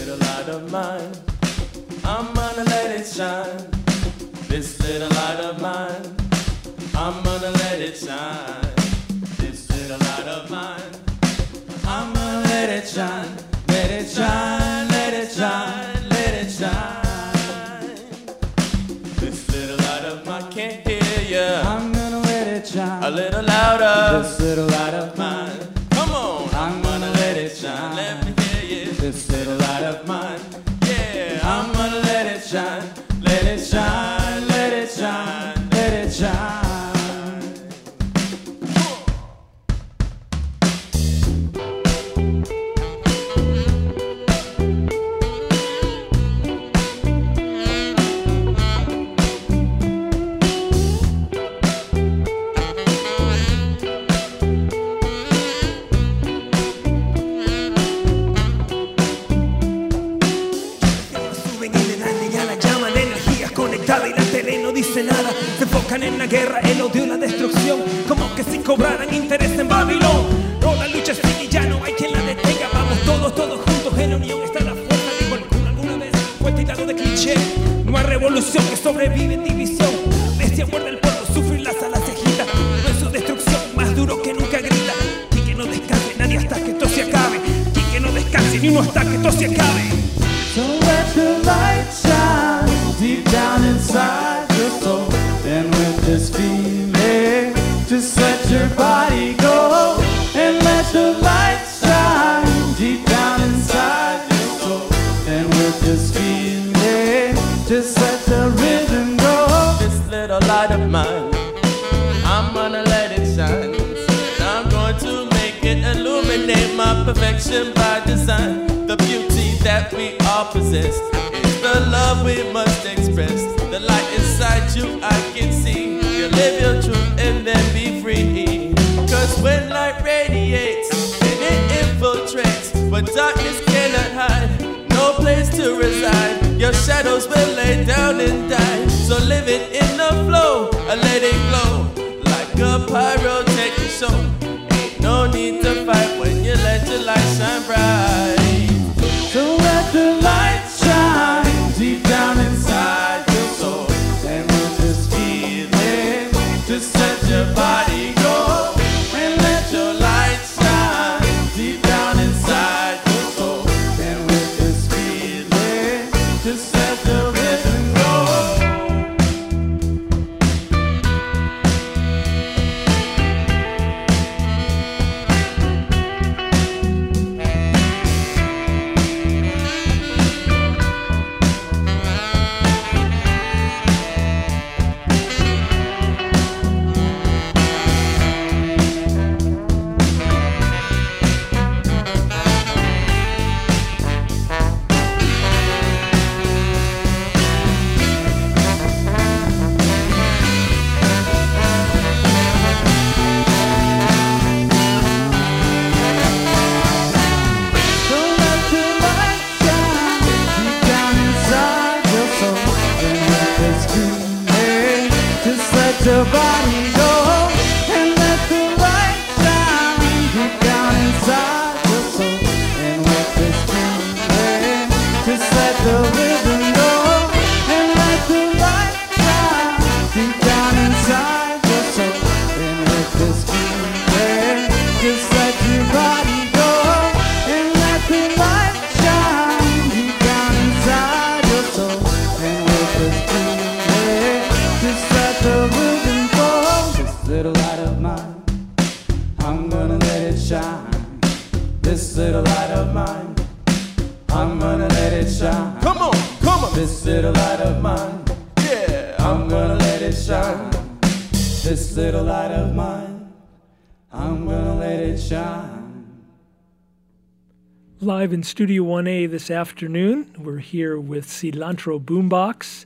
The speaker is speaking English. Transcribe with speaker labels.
Speaker 1: little light of mine, I'm gonna let it shine. This little light of mine, I'm gonna let it shine. This little light of mine, I'm gonna let it shine. Let it shine, let it shine, let it shine. This little light of mine, can't hear ya.
Speaker 2: I'm gonna let it shine.
Speaker 1: A little louder.
Speaker 2: This little light of mine,
Speaker 1: come on,
Speaker 2: I'm gonna let it shine.
Speaker 1: let me hear you.
Speaker 2: This little light of mine,
Speaker 1: Yeah,
Speaker 2: I'm gonna let it shine. Let it shine, let it shine, let it shine.
Speaker 3: Y la tele no dice nada, se enfocan en la guerra, el odio y la destrucción, como que si cobraran interés en Babilón. No, la lucha sigue y ya no hay quien la detenga. Vamos todos juntos, en la unión está la fuerza. Digo, alguna vez fue tirado de cliché. No hay revolución que sobrevive en división. La bestia muerde el pueblo, sufrir las alas se agita. No es su destrucción, más duro que nunca grita. Y que no descanse nadie hasta que esto se acabe. Y que no descanse ni uno hasta que esto se acabe.
Speaker 2: So let the light shine deep down inside your soul. And with this feeling, just let your body go. And let the light shine deep down inside your soul. And with this feeling, just let the rhythm go.
Speaker 1: This little light of mine, I'm gonna let it shine. I'm going to make it illuminate my perfection by design. The beauty that we all possess is the love we must express. The light inside you I can see. You live your truth and then be free. Cause when light radiates and it infiltrates, but darkness cannot hide, no place to reside. Your shadows will lay down and die. So live it in the flow, let it glow like a pyrotechnic show. Ain't no need to fight when you let your light shine bright.
Speaker 2: So let the light shine deep down inside your soul. And with this feeling, just let your body go. And let your light shine deep down inside your soul. And with this feeling, just let the rhythm go. Your body go and let the light shine deep down inside your soul. And with this feeling, just let the rhythm go and let the light shine deep down inside your soul. And with this feeling, just let your body go and let the light shine deep down inside your soul. And with this feeling, just let the rhythm. Little light of mine, I'm gonna let it shine. This little light of mine, I'm gonna let it shine.
Speaker 1: Come on.
Speaker 2: This little light of mine,
Speaker 1: Yeah,
Speaker 2: I'm gonna let it shine. This little light of mine, I'm gonna let it shine.
Speaker 4: Live in Studio 1A this afternoon, we're here with Cilantro Boombox